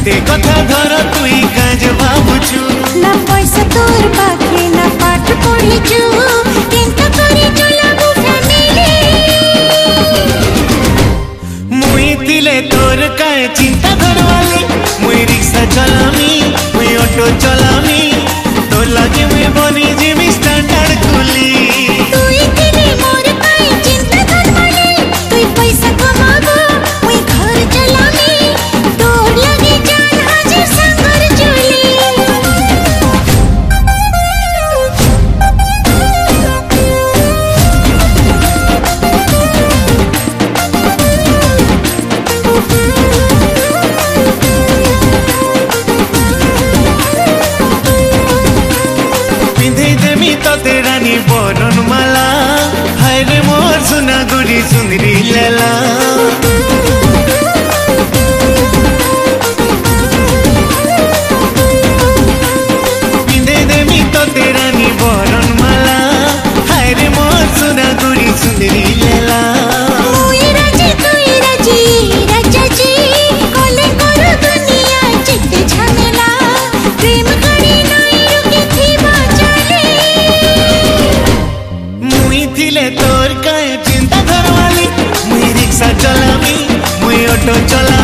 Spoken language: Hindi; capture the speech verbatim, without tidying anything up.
गोटे कथा धर तुई काज भाबुछु ना पैसा तोर पाखे ना पाठ पढ़िछु केनता करी चलाबू फैमिली मुई तिले तोर काए चिंता करवाली मुई रिक्शा चलामी मुई ऑटो चलामी तो लगे मुई बनी जिमी स्टैंडर्ड कुली तुई तिले मोर काए चिंता करवाली तुई पैसा कमाबो मुई घर चलामी तोर लगे जान हाजिर संगर चली पिंधे देमी तो तेरानी बरन माला हाय रे मोर सुना गुड़ी सुंदरी लेला पिंधे देमी तो तेरानी बरन माला हाय रे मोर सुना गुड़ी सुंदरी लेला मुई राजी तुई राजी राजा जी कोले करू दुनिया चित्ते झमेला प्रेम करी नई रुके थी बाचाले मुई थिले तोर काए चिंता करवाली मुई रिक्शा चलामी मुई ऑटो चला